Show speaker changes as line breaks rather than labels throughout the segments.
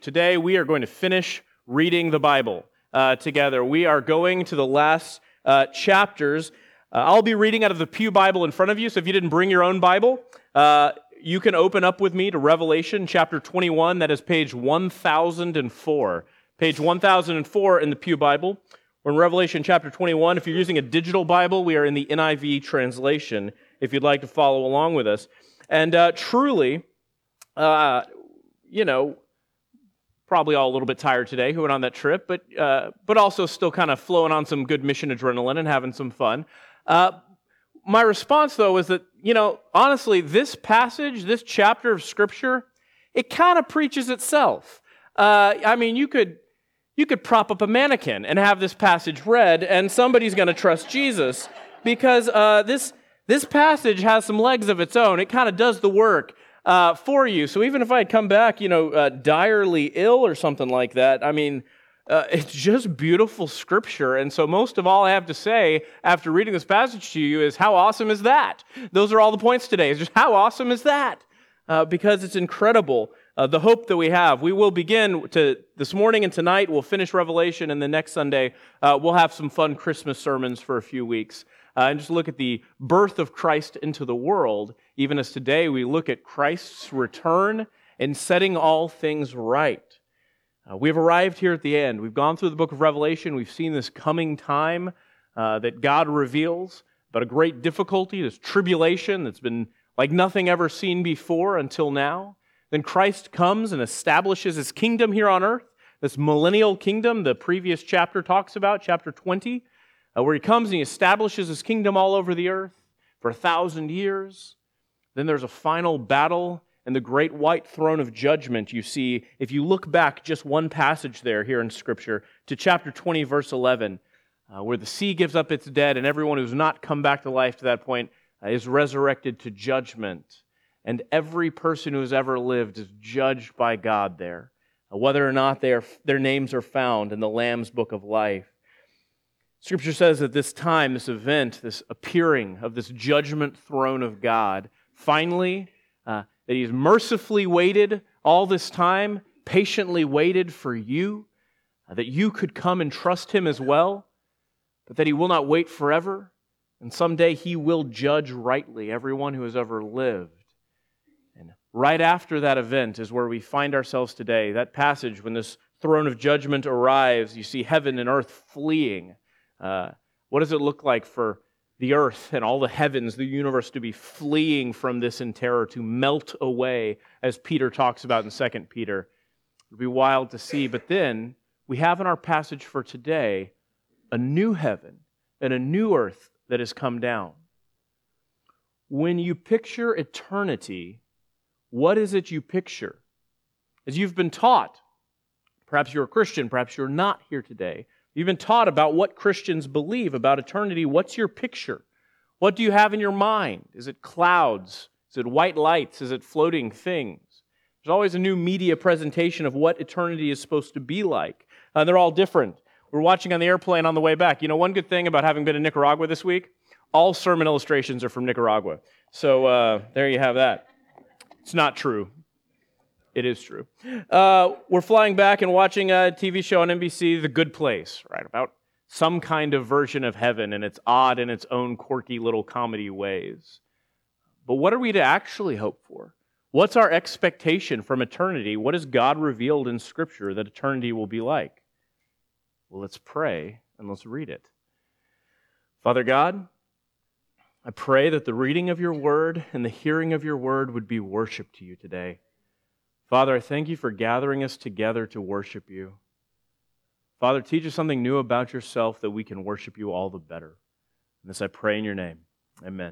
Today we are going to finish reading the Bible together. We are going to the last chapters. I'll be reading out of the Pew Bible in front of you, so if you didn't bring your own Bible, you can open up with me to Revelation chapter 21. That is page 1004. Page 1004 in the Pew Bible. We're in Revelation chapter 21. If you're using a digital Bible, we are in the NIV translation, if you'd like to follow along with us. And truly, probably all a little bit tired today who went on that trip, but also still kind of flowing on some good mission adrenaline and having some fun. My response, though, is that, honestly, this passage, this chapter of Scripture, it kind of preaches itself. You could prop up a mannequin and have this passage read, and somebody's going to trust Jesus, because this passage has some legs of its own. It kind of does the work for you. So even if I had come back, direly ill or something like that, it's just beautiful Scripture. And so most of all I have to say after reading this passage to you is, how awesome is that? Those are all the points today. It's just, how awesome is that? Because it's incredible. The hope that we have. We will begin this morning and tonight. We'll finish Revelation, and the next Sunday we'll have some fun Christmas sermons for a few weeks. And just look at the birth of Christ into the world, even as today we look at Christ's return and setting all things right. We've arrived here at the end. We've gone through the book of Revelation. We've seen this coming time that God reveals, but a great difficulty, this tribulation that's been like nothing ever seen before until now. Then Christ comes and establishes His kingdom here on earth, this millennial kingdom the previous chapter talks about, chapter 20, where He comes and He establishes His kingdom all over the earth for 1,000 years. Then there's a final battle and the great white throne of judgment. You see, if you look back just one passage there here in Scripture to chapter 20, verse 11, where the sea gives up its dead and everyone who's not come back to life to that point is resurrected to judgment. And every person who has ever lived is judged by God there, whether or not their names are found in the Lamb's book of life. Scripture says that this time, this event, this appearing of this judgment throne of God, finally, that He's mercifully waited all this time, patiently waited for you, that you could come and trust Him as well, but that He will not wait forever, and someday He will judge rightly everyone who has ever lived. And right after that event is where we find ourselves today. That passage, when this throne of judgment arrives, you see heaven and earth fleeing. What does it look like for the earth and all the heavens, the universe, to be fleeing from this in terror, to melt away, as Peter talks about in 2 Peter? It would be wild to see. But then we have in our passage for today a new heaven and a new earth that has come down. When you picture eternity, what is it you picture? As you've been taught, perhaps you're a Christian, perhaps you're not here today, you've been taught about what Christians believe about eternity. What's your picture? What do you have in your mind? Is it clouds? Is it white lights? Is it floating things? There's always a new media presentation of what eternity is supposed to be like. They're all different. We're watching on the airplane on the way back. One good thing about having been in Nicaragua this week, all sermon illustrations are from Nicaragua. So there you have that. It's not true. It is true. We're flying back and watching a TV show on NBC, The Good Place, right? About some kind of version of heaven, and it's odd in its own quirky little comedy ways. But what are we to actually hope for? What's our expectation from eternity? What has God revealed in Scripture that eternity will be like? Well, let's pray and let's read it. Father God, I pray that the reading of your word and the hearing of your word would be worship to you today. Father, I thank you for gathering us together to worship you. Father, teach us something new about yourself that we can worship you all the better. And this I pray in your name. Amen.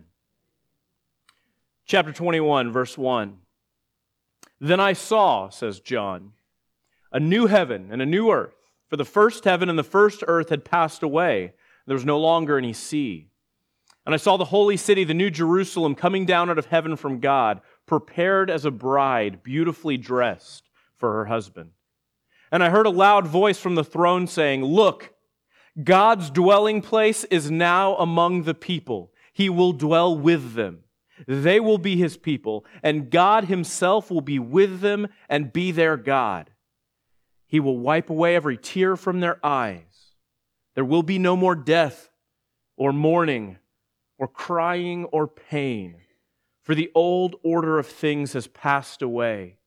Chapter 21, verse 1. Then I saw, says John, a new heaven and a new earth, for the first heaven and the first earth had passed away. There was no longer any sea. And I saw the holy city, the new Jerusalem, coming down out of heaven from God, prepared as a bride, beautifully dressed for her husband. And I heard a loud voice from the throne saying, "Look, God's dwelling place is now among the people. He will dwell with them. They will be His people, and God Himself will be with them and be their God. He will wipe away every tear from their eyes. There will be no more death or mourning or crying or pain, for the old order of things has passed away.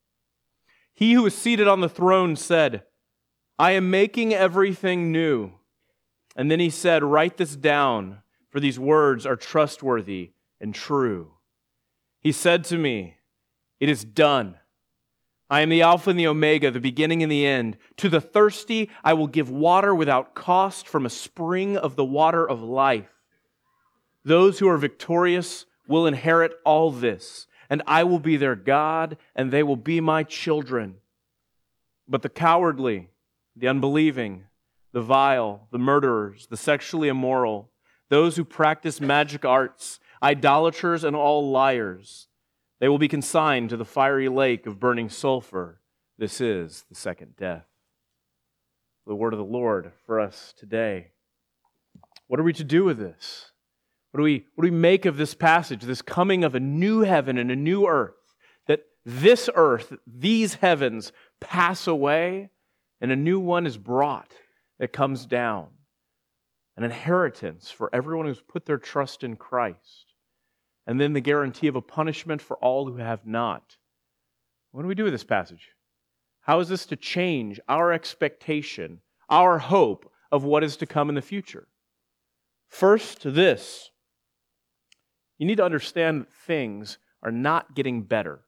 He who is seated on the throne said, I am making everything new. And then he said, write this down, for these words are trustworthy and true. He said to me, it is done. I am the Alpha and the Omega, the beginning and the end. To the thirsty, I will give water without cost from a spring of the water of life. Those who are victorious will inherit all this, and I will be their God, and they will be my children. But the cowardly, the unbelieving, the vile, the murderers, the sexually immoral, those who practice magic arts, idolaters, and all liars, they will be consigned to the fiery lake of burning sulfur. This is the second death. The word of the Lord for us today. What are we to do with this? What do we make of this passage, this coming of a new heaven and a new earth? That this earth, these heavens pass away and a new one is brought that comes down. An inheritance for everyone who's put their trust in Christ. And then the guarantee of a punishment for all who have not. What do we do with this passage? How is this to change our expectation, our hope of what is to come in the future? First, this. You need to understand that things are not getting better.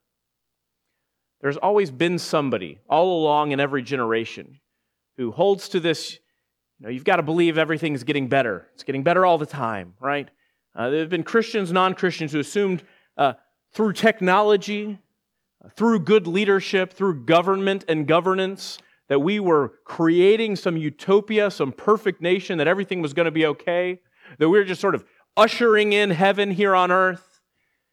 There's always been somebody all along in every generation who holds to this, you've got to believe everything's getting better. It's getting better all the time, right? There have been Christians, non-Christians who assumed through technology, through good leadership, through government and governance, that we were creating some utopia, some perfect nation, that everything was going to be okay, that we were just sort of ushering in heaven here on earth.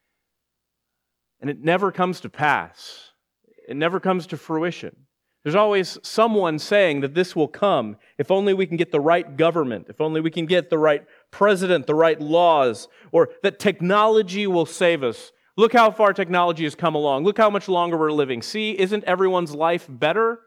And it never comes to pass. It never comes to fruition. There's always someone saying that this will come if only we can get the right government, if only we can get the right president, the right laws, or that technology will save us. Look how far technology has come along. Look how much longer we're living. See, isn't everyone's life better?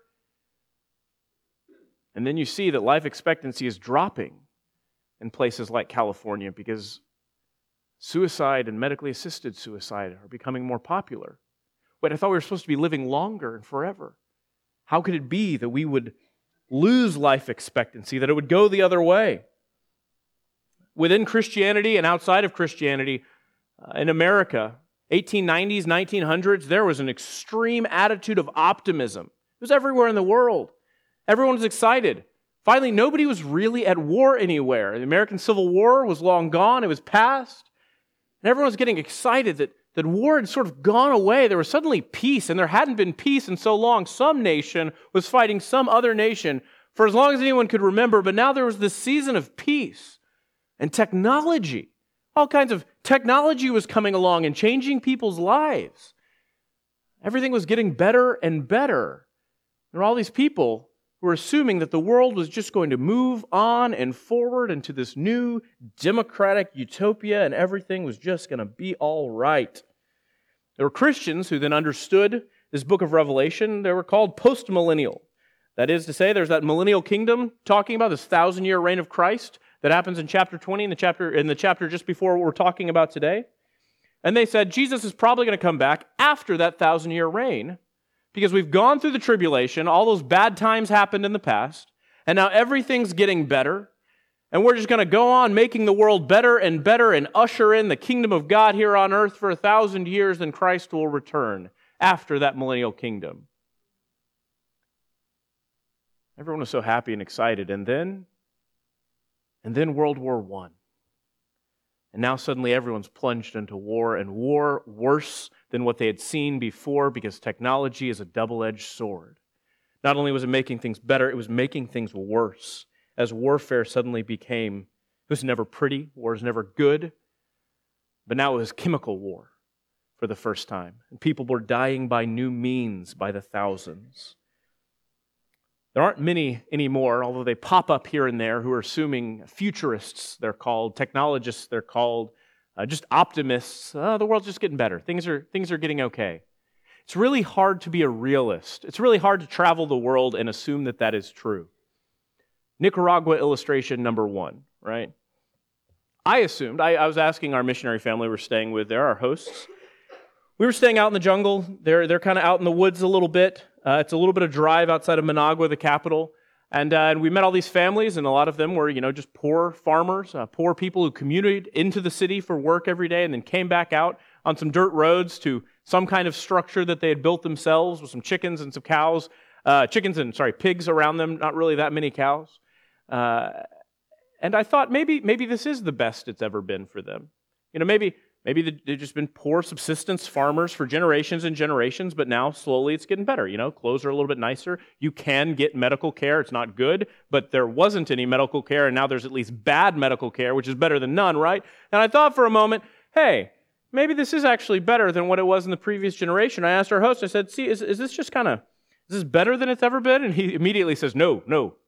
And then you see that life expectancy is dropping in places like California because suicide and medically assisted suicide are becoming more popular. Wait, I thought we were supposed to be living longer and forever. How could it be that we would lose life expectancy, that it would go the other way? Within Christianity and outside of Christianity, in America, 1890s, 1900s, there was an extreme attitude of optimism. It was everywhere in the world. Everyone was excited. Finally, nobody was really at war anywhere. The American Civil War was long gone. It was past. And everyone was getting excited that war had sort of gone away. There was suddenly peace, and there hadn't been peace in so long. Some nation was fighting some other nation for as long as anyone could remember, but now there was this season of peace and technology. All kinds of technology was coming along and changing people's lives. Everything was getting better and better. There were all these people who were assuming that the world was just going to move on and forward into this new democratic utopia and everything was just going to be all right. There were Christians who then understood this book of Revelation. They were called post-millennial. That is to say, there's that millennial kingdom talking about this 1,000-year reign of Christ that happens in chapter 20, in the chapter just before what we're talking about today. And they said Jesus is probably going to come back after that 1,000-year reign because we've gone through the tribulation, all those bad times happened in the past, and now everything's getting better, and we're just going to go on making the world better and usher in the kingdom of God here on earth for 1,000 years, then Christ will return after that millennial kingdom. Everyone was so happy and excited, and then World War I. And now suddenly everyone's plunged into war, and war worse than what they had seen before because technology is a double-edged sword. Not only was it making things better, it was making things worse as warfare suddenly became, it was never pretty, war was never good, but now it was chemical war for the first time. And people were dying by new means by the thousands. There aren't many anymore, although they pop up here and there, who are assuming futurists, they're called, technologists, they're called, just optimists. The world's just getting better. Things are getting okay. It's really hard to be a realist. It's really hard to travel the world and assume that that is true. Nicaragua illustration number 1, right? I assumed, I was asking our missionary family we're staying with there, our hosts. We were staying out in the jungle. They're kind of out in the woods a little bit. It's a little bit of drive outside of Managua, the capital. And we met all these families, and a lot of them were, just poor farmers, poor people who commuted into the city for work every day and then came back out on some dirt roads to some kind of structure that they had built themselves with some chickens and some cows, pigs around them, not really that many cows. And I thought maybe this is the best it's ever been for them. Maybe they've just been poor subsistence farmers for generations and generations, but now slowly it's getting better. Clothes are a little bit nicer. You can get medical care. It's not good, but there wasn't any medical care, and now there's at least bad medical care, which is better than none, right? And I thought for a moment, hey, maybe this is actually better than what it was in the previous generation. I asked our host, I said, see, is this just is this better than it's ever been? And he immediately says, no.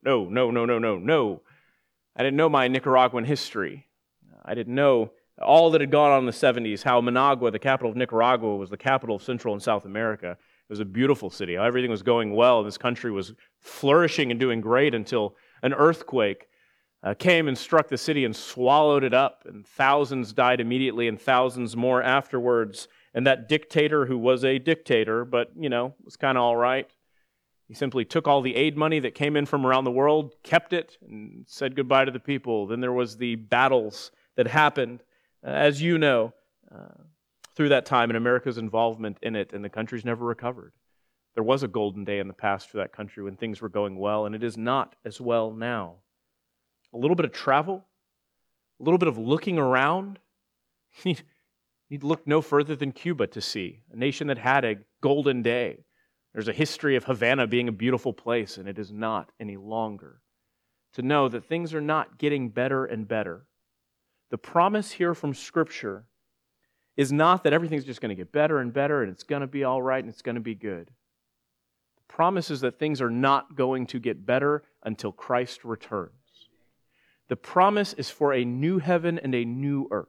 I didn't know my Nicaraguan history. I didn't know all that had gone on in the 70s, how Managua, the capital of Nicaragua, was the capital of Central and South America. It was a beautiful city. Everything was going well, and this country was flourishing and doing great until an earthquake came and struck the city and swallowed it up, and thousands died immediately and thousands more afterwards. And that dictator, who was a dictator, but, was kind of all right, he simply took all the aid money that came in from around the world, kept it, and said goodbye to the people. Then there was the battles that happened, as you know, through that time and America's involvement in it, and the country's never recovered. There was a golden day in the past for that country when things were going well, and it is not as well now. A little bit of travel, a little bit of looking around. You need to look no further than Cuba to see, a nation that had a golden day. There's a history of Havana being a beautiful place, and it is not any longer. To know that things are not getting better and better. The promise here from Scripture is not that everything's just going to get better and better, and it's going to be all right, and it's going to be good. The promise is that things are not going to get better until Christ returns. The promise is for a new heaven and a new earth.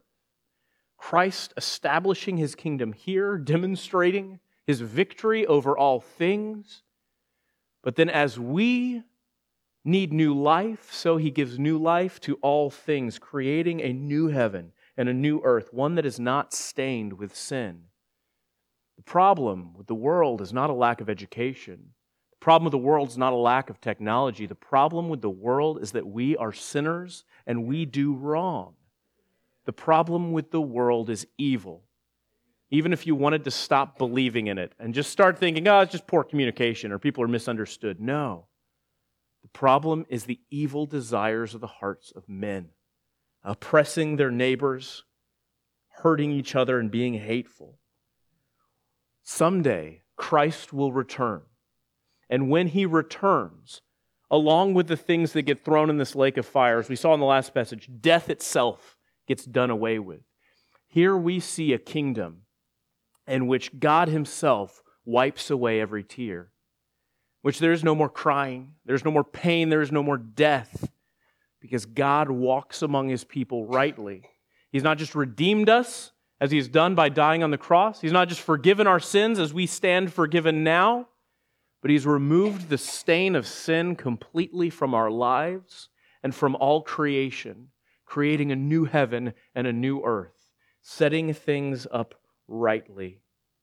Christ establishing His kingdom here, demonstrating His victory over all things. But then as we need new life, so He gives new life to all things, creating a new heaven and a new earth, one that is not stained with sin. The problem with the world is not a lack of education. The problem with the world is not a lack of technology. The problem with the world is that we are sinners and we do wrong. The problem with the world is evil. Even if you wanted to stop believing in it and just start thinking, it's just poor communication or people are misunderstood. No. The problem is the evil desires of the hearts of men, oppressing their neighbors, hurting each other, and being hateful. Someday, Christ will return. And when He returns, along with the things that get thrown in this lake of fire, as we saw in the last passage, death itself gets done away with. Here we see a kingdom in which God Himself wipes away every tear, which there is no more crying, there's no more pain, there is no more death, because God walks among His people rightly. He's not just redeemed us, as He's done by dying on the cross. He's not just forgiven our sins as we stand forgiven now, but He's removed the stain of sin completely from our lives and from all creation, creating a new heaven and a new earth, setting things up rightly.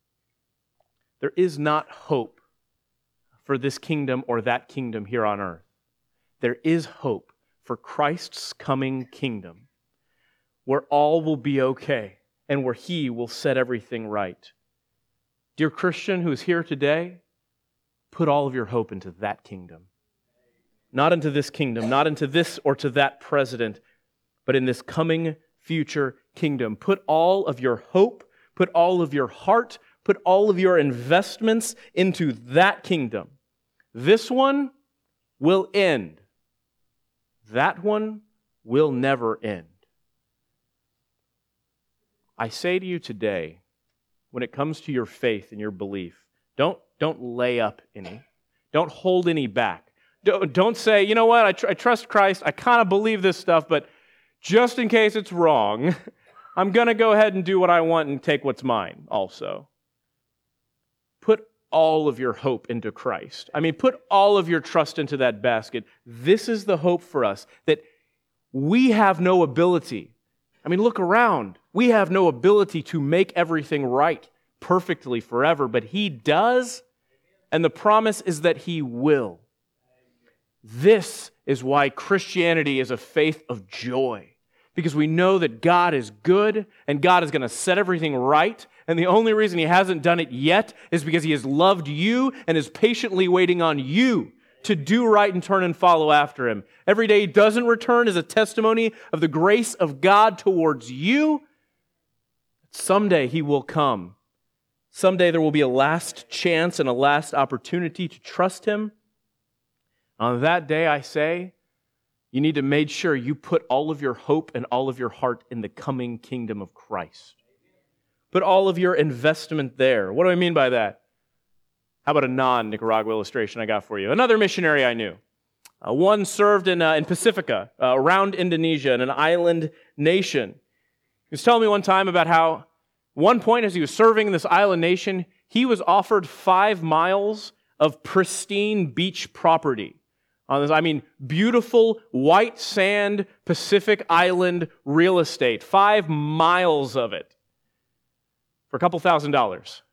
There is not hope for this kingdom or that kingdom here on earth. There is hope for Christ's coming kingdom, where all will be okay and where He will set everything right. Dear Christian who is here today, put all of your hope into that kingdom. Not into this kingdom, not into this or to that president, but in this coming future kingdom. Put all of your hope, put all of your heart, put all of your investments into that kingdom. This one will end. That one will never end. I say to you today, when it comes to your faith and your belief, don't lay up any. Don't hold any back. Don't say, you know what, I trust Christ, I kind of believe this stuff, but just in case it's wrong, I'm going to go ahead and do what I want and take what's mine also. Put all of your hope into Christ. I mean, put all of your trust into that basket. This is the hope for us, that we have no ability. I mean, look around. We have no ability to make everything right perfectly forever, but He does, and the promise is that He will. This is why Christianity is a faith of joy, because we know that God is good and God is going to set everything right, and the only reason He hasn't done it yet is because He has loved you and is patiently waiting on you to do right and turn and follow after Him. Every day He doesn't return is a testimony of the grace of God towards you. Someday He will come. Someday there will be a last chance and a last opportunity to trust Him. On that day, I say, you need to make sure you put all of your hope and all of your heart in the coming kingdom of Christ. Put all of your investment there. What do I mean by that? How about a non-Nicaragua illustration I got for you? Another missionary I knew. One served in Pacifica, around Indonesia, in an island nation. He was telling me one time about how, one point as he was serving in this island nation, he was offered 5 miles of pristine beach property. On this, I mean, beautiful white sand Pacific Island real estate. 5 miles of it for a couple $1,000s.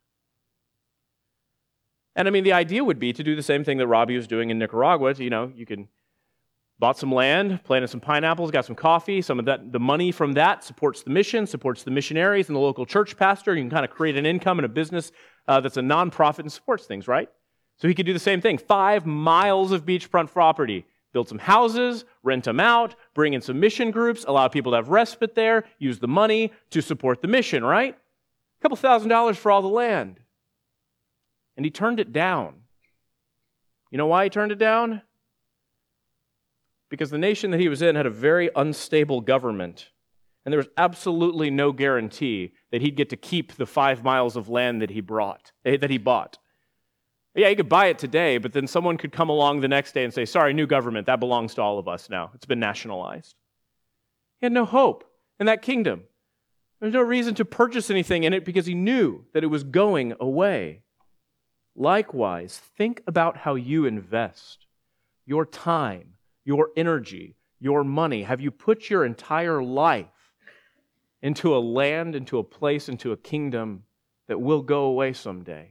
And I mean, the idea would be to do the same thing that Robbie was doing in Nicaragua. You can bought some land, planted some pineapples, got some coffee. Some of that, the money from that supports the mission, supports the missionaries and the local church pastor. You can kind of create an income and a business that's a nonprofit and supports things, right? So he could do the same thing. 5 miles of beachfront property. Build some houses, rent them out, bring in some mission groups, allow people to have respite there, use the money to support the mission, right? A couple $1,000s for all the land. And he turned it down. You know why he turned it down? Because the nation that he was in had a very unstable government, and there was absolutely no guarantee that he'd get to keep the 5 miles of land that he bought. Yeah, he could buy it today, but then someone could come along the next day and say, sorry, new government, that belongs to all of us now. It's been nationalized. He had no hope in that kingdom. There's no reason to purchase anything in it because he knew that it was going away. Likewise, think about how you invest your time, your energy, your money. Have you put your entire life into a land, into a place, into a kingdom that will go away someday?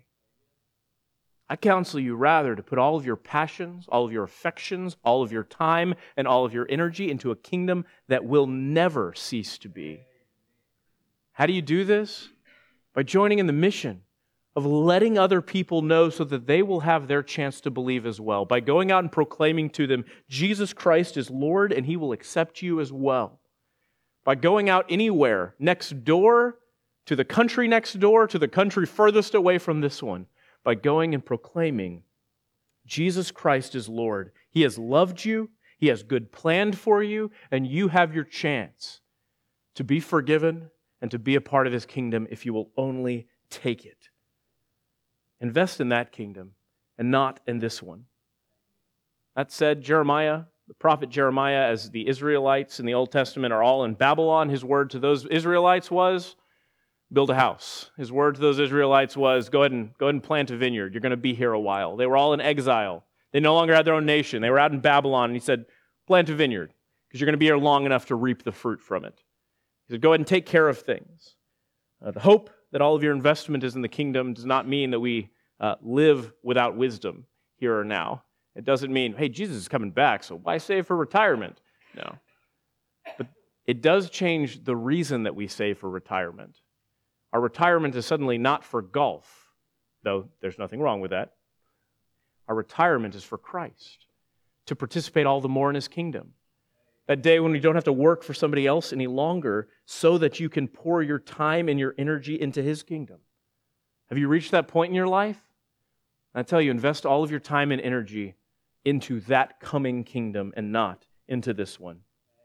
I counsel you rather to put all of your passions, all of your affections, all of your time, and all of your energy into a kingdom that will never cease to be. How do you do this? By joining in the mission of letting other people know so that they will have their chance to believe as well. By going out and proclaiming to them, Jesus Christ is Lord and He will accept you as well. By going out anywhere, next door, to the country next door, to the country furthest away from this one, by going and proclaiming, Jesus Christ is Lord. He has loved you, He has good planned for you, and you have your chance to be forgiven and to be a part of His kingdom if you will only take it. Invest in that kingdom and not in this one. That said, Jeremiah, the prophet Jeremiah, as the Israelites in the Old Testament are all in Babylon, his word to those Israelites was, build a house. His word to those Israelites was, go ahead and plant a vineyard. You're going to be here a while. They were all in exile. They no longer had their own nation. They were out in Babylon, and he said, plant a vineyard, because you're going to be here long enough to reap the fruit from it. He said, go ahead and take care of things. The hope that all of your investment is in the kingdom does not mean that we live without wisdom here or now. It doesn't mean, hey, Jesus is coming back, so why save for retirement? No. But it does change the reason that we save for retirement. Our retirement is suddenly not for golf, though there's nothing wrong with that. Our retirement is for Christ, to participate all the more in His kingdom. That day when you don't have to work for somebody else any longer so that you can pour your time and your energy into His kingdom. Have you reached that point in your life? I tell you, invest all of your time and energy into that coming kingdom and not into this one.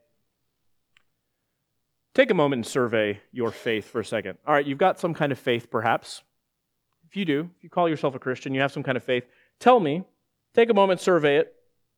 Take a moment and survey your faith for a second. All right, you've got some kind of faith, perhaps. If you do, if you call yourself a Christian, you have some kind of faith. Tell me, take a moment, survey it.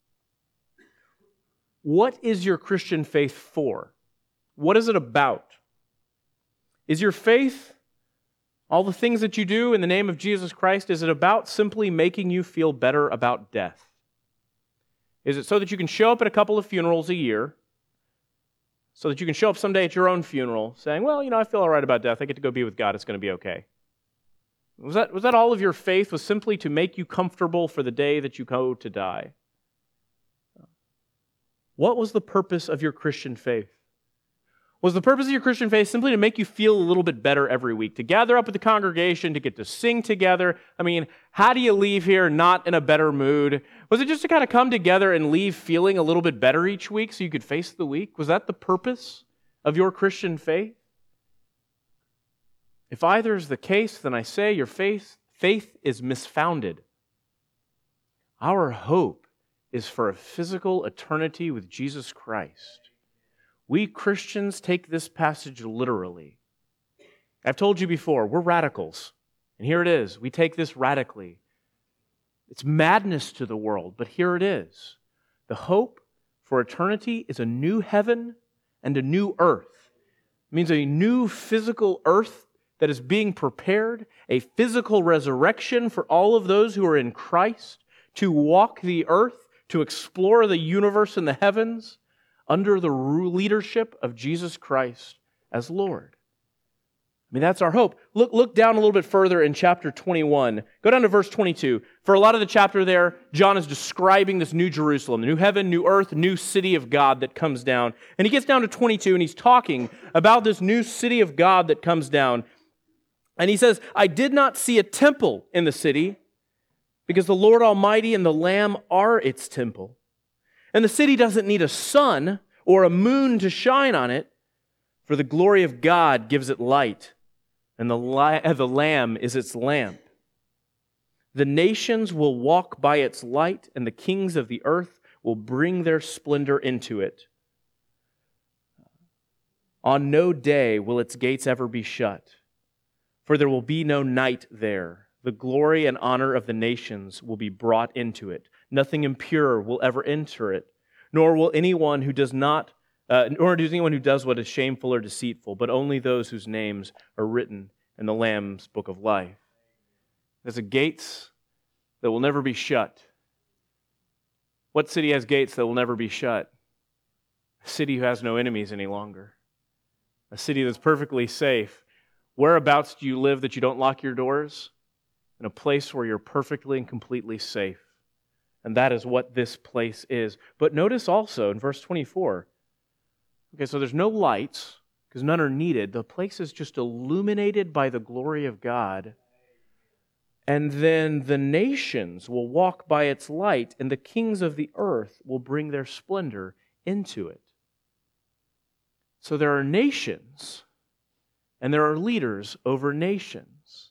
What is your Christian faith for? What is it about? Is your faith All the things that you do in the name of Jesus Christ, is it about simply making you feel better about death? Is it so that you can show up at a couple of funerals a year, so that you can show up someday at your own funeral saying, well, I feel all right about death. I get to go be with God. It's going to be okay. Was that all of your faith, was simply to make you comfortable for the day that you go to die? What was the purpose of your Christian faith? Was the purpose of your Christian faith simply to make you feel a little bit better every week, to gather up with the congregation, to get to sing together? I mean, how do you leave here not in a better mood? Was it just to kind of come together and leave feeling a little bit better each week so you could face the week? Was that the purpose of your Christian faith? If either is the case, then I say your faith is misfounded. Our hope is for a physical eternity with Jesus Christ. We Christians take this passage literally. I've told you before, we're radicals. And here it is. We take this radically. It's madness to the world, but here it is. The hope for eternity is a new heaven and a new earth. It means a new physical earth that is being prepared, a physical resurrection for all of those who are in Christ, to walk the earth, to explore the universe and the heavens, under the leadership of Jesus Christ as Lord. I mean, that's our hope. Look down a little bit further in chapter 21. Go down to verse 22. For a lot of the chapter there, John is describing this new Jerusalem, the new heaven, new earth, new city of God that comes down. And he gets down to 22, and he's talking about this new city of God that comes down. And he says, I did not see a temple in the city, because the Lord Almighty and the Lamb are its temple. And the city doesn't need a sun or a moon to shine on it, for the glory of God gives it light, and the Lamb is its lamp. The nations will walk by its light, and the kings of the earth will bring their splendor into it. On no day will its gates ever be shut, for there will be no night there. The glory and honor of the nations will be brought into it. Nothing impure will ever enter it, nor will anyone who does anyone who does what is shameful or deceitful, but only those whose names are written in the Lamb's book of life. There's gates that will never be shut. What city has gates that will never be shut? A city who has no enemies any longer. A city that's perfectly safe. Whereabouts do you live that you don't lock your doors? In a place where you're perfectly and completely safe. And that is what this place is. But notice also in verse 24, okay, so there's no lights, because none are needed. The place is just illuminated by the glory of God. And then the nations will walk by its light, and the kings of the earth will bring their splendor into it. So there are nations, and there are leaders over nations.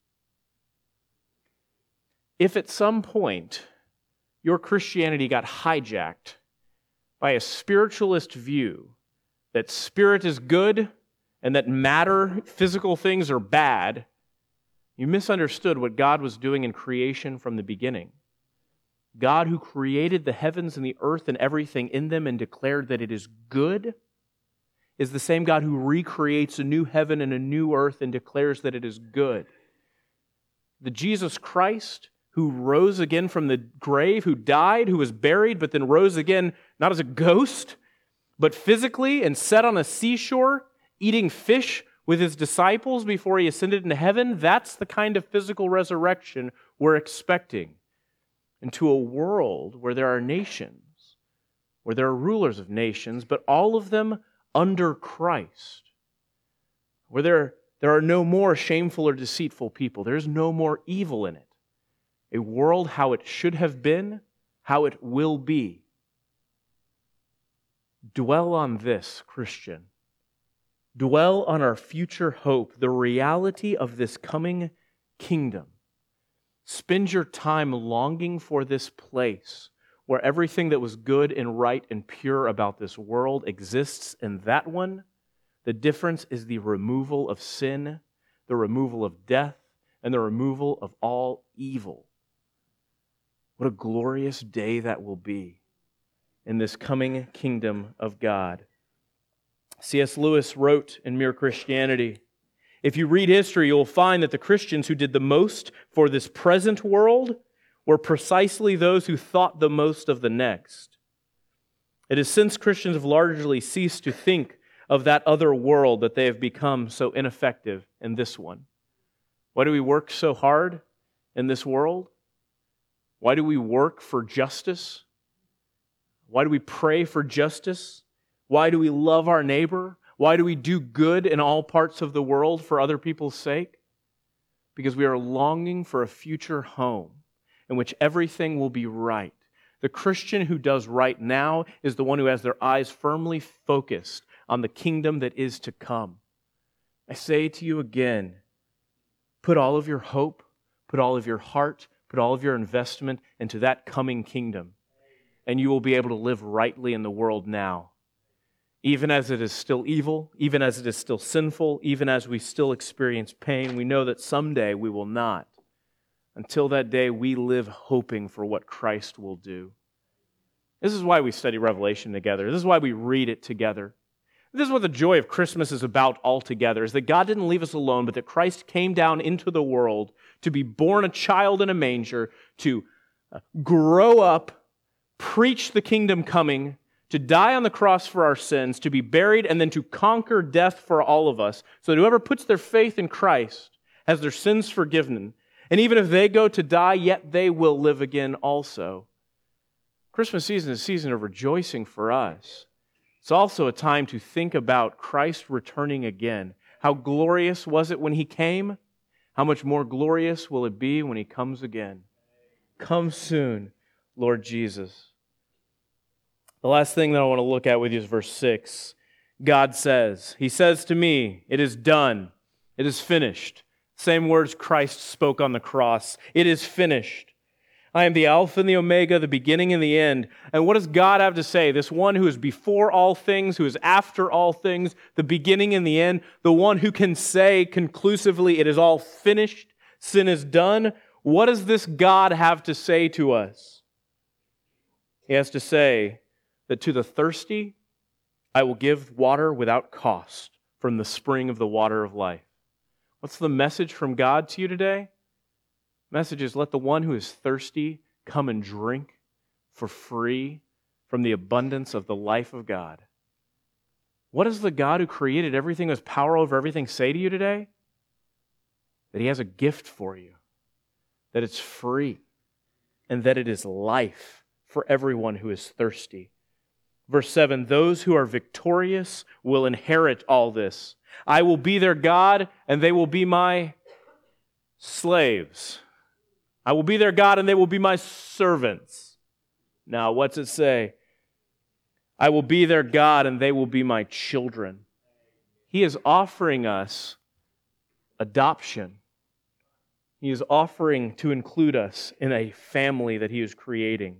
If at some point your Christianity got hijacked by a spiritualist view that spirit is good and that matter, physical things are bad, you misunderstood what God was doing in creation from the beginning. God, who created the heavens and the earth and everything in them and declared that it is good, is the same God who recreates a new heaven and a new earth and declares that it is good. The Jesus Christ, who rose again from the grave, who died, who was buried, but then rose again, not as a ghost, but physically, and sat on a seashore, eating fish with his disciples before he ascended into heaven. That's the kind of physical resurrection we're expecting. Into a world where there are nations, where there are rulers of nations, but all of them under Christ. Where there are no more shameful or deceitful people. There's no more evil in it. A world how it should have been, how it will be. Dwell on this, Christian. Dwell on our future hope, the reality of this coming kingdom. Spend your time longing for this place where everything that was good and right and pure about this world exists in that one. The difference is the removal of sin, the removal of death, and the removal of all evil. What a glorious day that will be in this coming kingdom of God. C.S. Lewis wrote in Mere Christianity, If you read history, you'll find that the Christians who did the most for this present world were precisely those who thought the most of the next. It is since Christians have largely ceased to think of that other world that they have become so ineffective in this one. Why do we work so hard in this world? Why do we work for justice? Why do we pray for justice? Why do we love our neighbor? Why do we do good in all parts of the world for other people's sake? Because we are longing for a future home in which everything will be right. The Christian who does right now is the one who has their eyes firmly focused on the kingdom that is to come. I say to you again, put all of your hope, put all of your heart, put all of your investment into that coming kingdom, and you will be able to live rightly in the world now. Even as it is still evil, even as it is still sinful, even as we still experience pain, we know that someday we will not. Until that day, we live hoping for what Christ will do. This is why we study Revelation together. This is why we read it together. This is what the joy of Christmas is about altogether, is that God didn't leave us alone, but that Christ came down into the world to be born a child in a manger, to grow up, preach the kingdom coming, to die on the cross for our sins, to be buried, and then to conquer death for all of us, so that whoever puts their faith in Christ has their sins forgiven. And even if they go to die, yet they will live again also. Christmas season is a season of rejoicing for us. It's also a time to think about Christ returning again. How glorious was it when He came? How much more glorious will it be when He comes again? Come soon, Lord Jesus. The last thing that I want to look at with you is verse 6. God says, He says to me, it is done. It is finished. Same words Christ spoke on the cross. It is finished. I am the Alpha and the Omega, the beginning and the end. And what does God have to say? This one who is before all things, who is after all things, the beginning and the end, the one who can say conclusively, it is all finished, sin is done. What does this God have to say to us? He has to say that to the thirsty, I will give water without cost from the spring of the water of life. What's the message from God to you today? The message is, let the one who is thirsty come and drink for free from the abundance of the life of God. What does the God who created everything, who has power over everything, say to you today? That He has a gift for you, that it's free, and that it is life for everyone who is thirsty. Verse 7, those who are victorious will inherit all this. I will be their God, and they will be my slaves. I will be their God, and they will be my servants. Now, what's it say? I will be their God, and they will be my children. He is offering us adoption. He is offering to include us in a family that He is creating.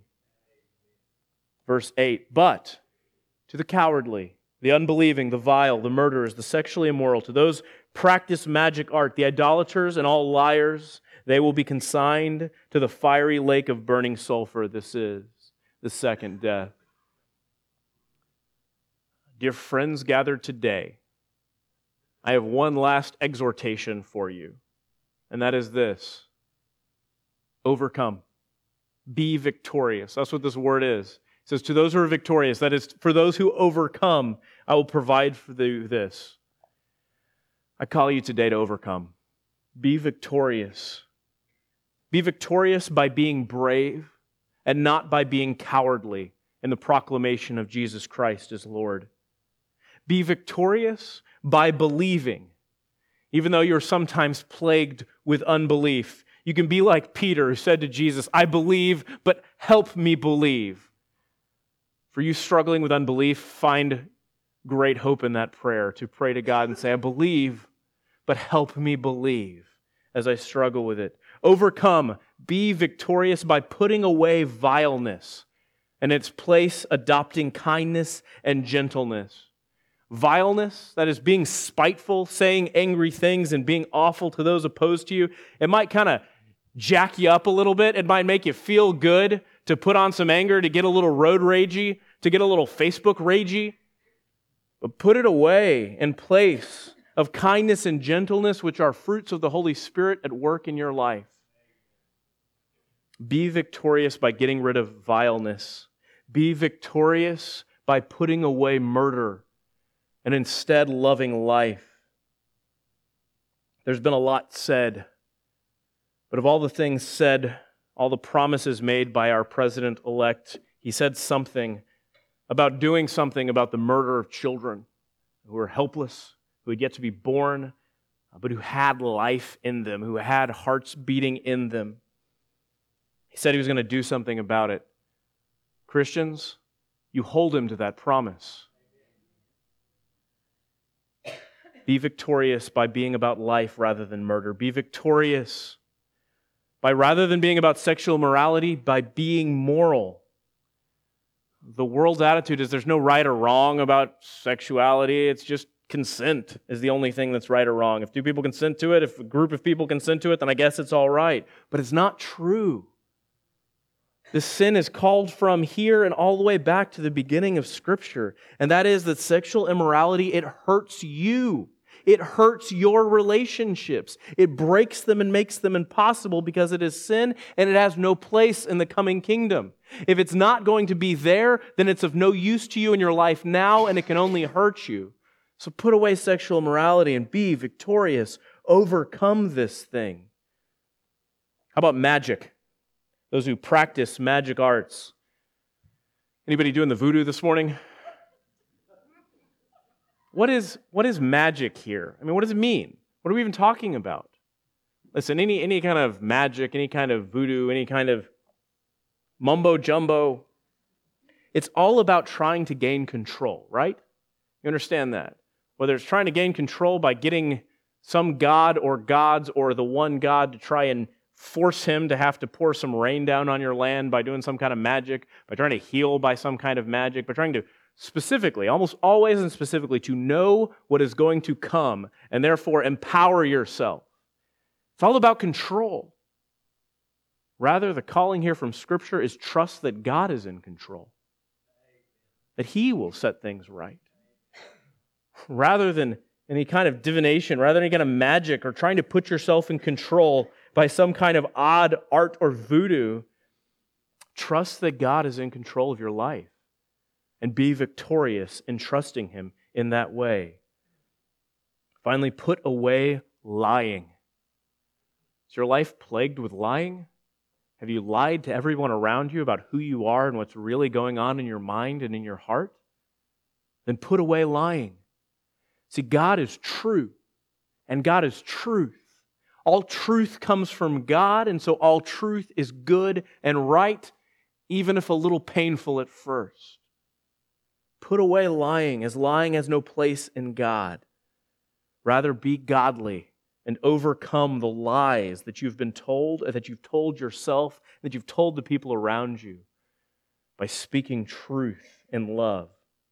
Verse 8, but to the cowardly, the unbelieving, the vile, the murderers, the sexually immoral, to those practice magic art, the idolaters and all liars, they will be consigned to the fiery lake of burning sulfur. This is the second death. Dear friends gathered today, I have one last exhortation for you, and that is this: overcome. Be victorious. That's what this word is. It says, to those who are victorious, that is, for those who overcome, I will provide for you this. I call you today to overcome. Be victorious. Be victorious by being brave and not by being cowardly in the proclamation of Jesus Christ as Lord. Be victorious by believing. Even though you're sometimes plagued with unbelief, you can be like Peter, who said to Jesus, I believe, but help me believe. For you struggling with unbelief, find great hope in that prayer, to pray to God and say, I believe, but help me believe as I struggle with it. Overcome, be victorious by putting away vileness, and in its place adopting kindness and gentleness. Vileness, that is being spiteful, saying angry things and being awful to those opposed to you, it might kind of jack you up a little bit. It might make you feel good to put on some anger, to get a little road ragey, to get a little Facebook ragey. But put it away in place of kindness and gentleness, which are fruits of the Holy Spirit at work in your life. Be victorious by getting rid of vileness. Be victorious by putting away murder and instead loving life. There's been a lot said, but of all the things said, all the promises made by our president-elect, he said something about doing something about the murder of children who were helpless, who had yet to be born, but who had life in them, who had hearts beating in them. He said he was going to do something about it. Christians, you hold him to that promise. Be victorious by being about life rather than murder. Be victorious by, rather than being about sexual morality, by being moral. The world's attitude is there's no right or wrong about sexuality. It's just consent is the only thing that's right or wrong. If two people consent to it, if a group of people consent to it, then I guess it's all right. But it's not true. This sin is called from here and all the way back to the beginning of Scripture. And that is that sexual immorality, it hurts you. It hurts your relationships. It breaks them and makes them impossible because it is sin and it has no place in the coming kingdom. If it's not going to be there, then it's of no use to you in your life now and it can only hurt you. So put away sexual immorality and be victorious. Overcome this thing. How about magic? Those who practice magic arts. Anybody doing the voodoo this morning? What is magic here? I mean, what does it mean? What are we even talking about? Listen, any kind of magic, any kind of voodoo, any kind of mumbo jumbo, it's all about trying to gain control, right? You understand that? Whether it's trying to gain control by getting some god or gods or the one God to try and force him to have to pour some rain down on your land by doing some kind of magic, by trying to heal by some kind of magic, by trying to specifically, almost always and specifically, to know what is going to come and therefore empower yourself. It's all about control. Rather, the calling here from Scripture is trust that God is in control, that He will set things right. Rather than any kind of divination, rather than any kind of magic or trying to put yourself in control by some kind of odd art or voodoo, trust that God is in control of your life and be victorious in trusting Him in that way. Finally, put away lying. Is your life plagued with lying? Have you lied to everyone around you about who you are and what's really going on in your mind and in your heart? Then put away lying. See, God is true, and God is truth. All truth comes from God, and so all truth is good and right, even if a little painful at first. Put away lying, as lying has no place in God. Rather, be godly and overcome the lies that you've been told, that you've told yourself, that you've told the people around you by speaking truth in love.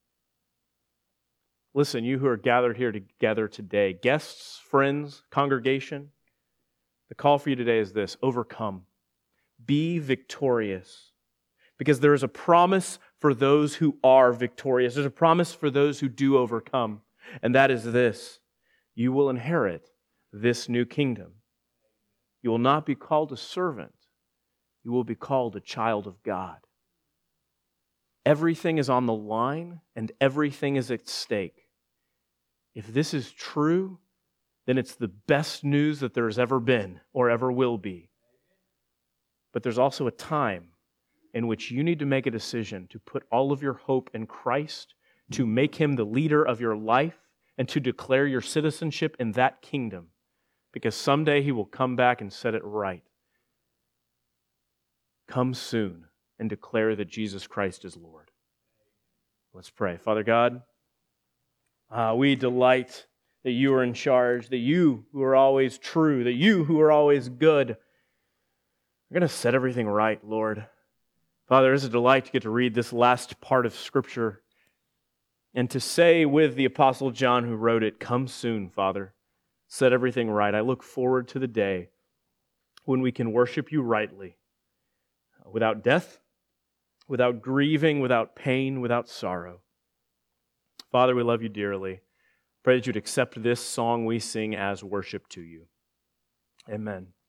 Listen, you who are gathered here together today, guests, friends, congregation, the call for you today is this: overcome. Be victorious. Because there is a promise for those who are victorious. There's a promise for those who do overcome. And that is this: you will inherit this new kingdom. You will not be called a servant. You will be called a child of God. Everything is on the line and everything is at stake. If this is true, then it's the best news that there has ever been or ever will be. But there's also a time in which you need to make a decision to put all of your hope in Christ, to make Him the leader of your life, and to declare your citizenship in that kingdom, because someday He will come back and set it right. Come soon and declare that Jesus Christ is Lord. Let's pray. Father God, we delight that You are in charge, that You who are always true, that You who are always good are going to set everything right, Lord. Father, it's a delight to get to read this last part of Scripture and to say with the Apostle John who wrote it, "Come soon, Father, set everything right." I look forward to the day when we can worship You rightly, without death, without grieving, without pain, without sorrow. Father, we love You dearly. Pray that you'd accept this song we sing as worship to you. Amen.